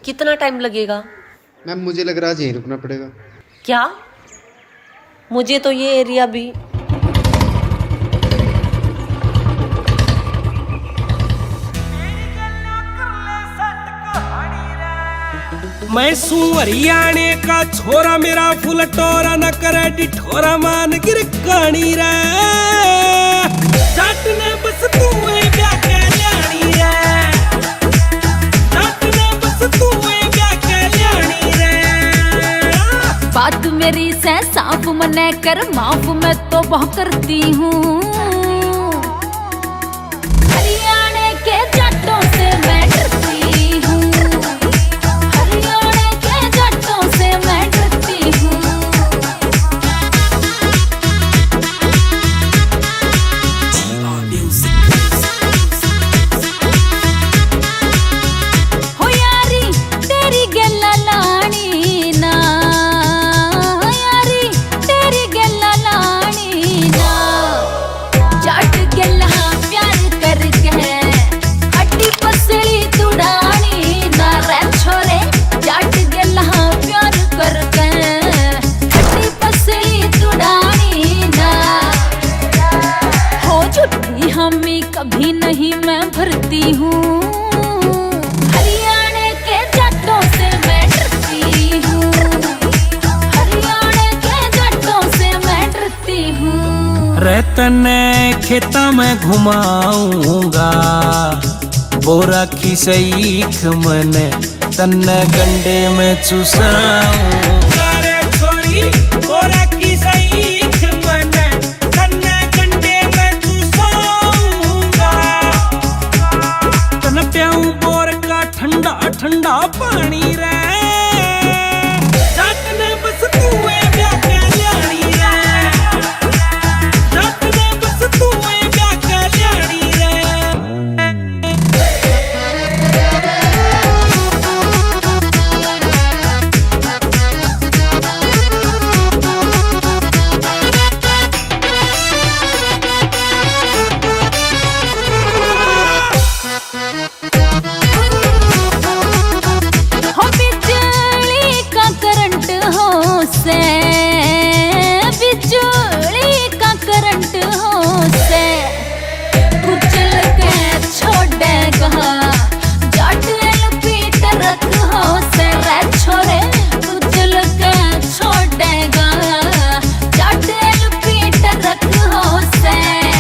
कितना टाइम लगेगा? मैम मुझे लग रहा है यहीं रुकना पड़ेगा। क्या? मुझे तो ये एरिया भी मैं सू हरियाणे का छोरा, मेरा फुल टोरा न करे डिठोरा मान गिर कानी रे। जट ने बस तू क्या कह ल्यानी रे, जट ने बस तू क्या कह ल्यानी रे। बात मेरी से साफ मने कर माफ, मैं तो बहुत करती हूँ। हरियाणा के जट्टों से मैं डरती हूँ, हरियाणा के जट्टों से मैं डरती हूँ। हो यारी तेरी गल्ला लानी ना, यारी तेरी गल्ला लानी ना। जट गल्ला प्यार करके हड्डी पसली तुड़ानी ना रे छोरे। जट गल्ला प्यार करके हड्डी पसली तुड़ानी ना। हो झूठी हमी कभी नहीं मैं भरती हूँ, हरियाणा के जट्टों से मैं डरती हूँ, हरियाणा के जट्टों से मैं डरती हूँ। रे तने खेता में घुमाऊंगा, बोरा की सीख मने तन्ने गंडे में चुसाऊंगा। रे छोरी बोरा की सीख मने तन्ने गंडे में चुसाऊंगा। तन प्याऊं बोर का ठंडा ठंडा पानी रे। जट ने बस तू क्या कह ल्यानी रे, जट ने बस तू क्या कह ल्यानी रे। हो बिजली का करंट हो से, बिजली का करंट हो से कुचल के छोड़ेगा। जट एलपी ट्रक हो से रे छोरे, कुचल के छोड़ेगा। जट एलपी ट्रक हो से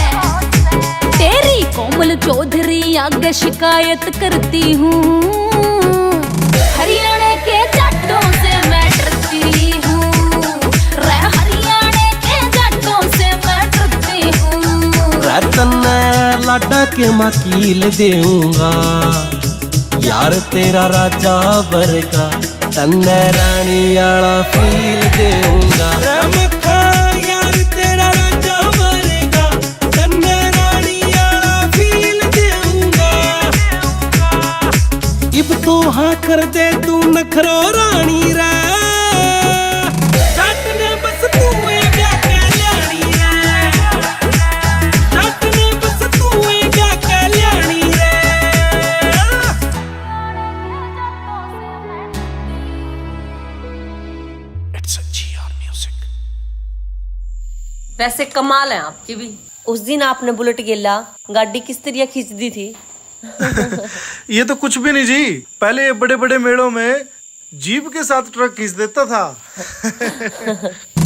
तेरी कोमल चौधरी आगे शिकायत करती हूँ। हरियाणा के जट्टों से मैं डरती हूँ रे, हरियाणा के जट्टों से मैं डरती हूँ। रतन लाडा के मकील देऊंगा, यार तेरा राजा वर्गा तन्ने रानी आला फील देऊंगा। रमखा यार तेरा राजा वर्गा तन्ने रानी आला फील देऊंगा। इब तो हाँ कर दे तू नखरो रानी रे। जट ने बस तू क्या कह ल्यानी रे, जट ने बस तू क्या कह ल्यानी रे। It's a GR music. वैसे कमाल है आपकी भी। उस दिन आपने बुलेट गेला गाड़ी किस तरह खींच दी थी। ये तो कुछ भी नहीं जी, पहले ये बड़े बड़े मेड़ों में जीप के साथ ट्रक खींच देता था।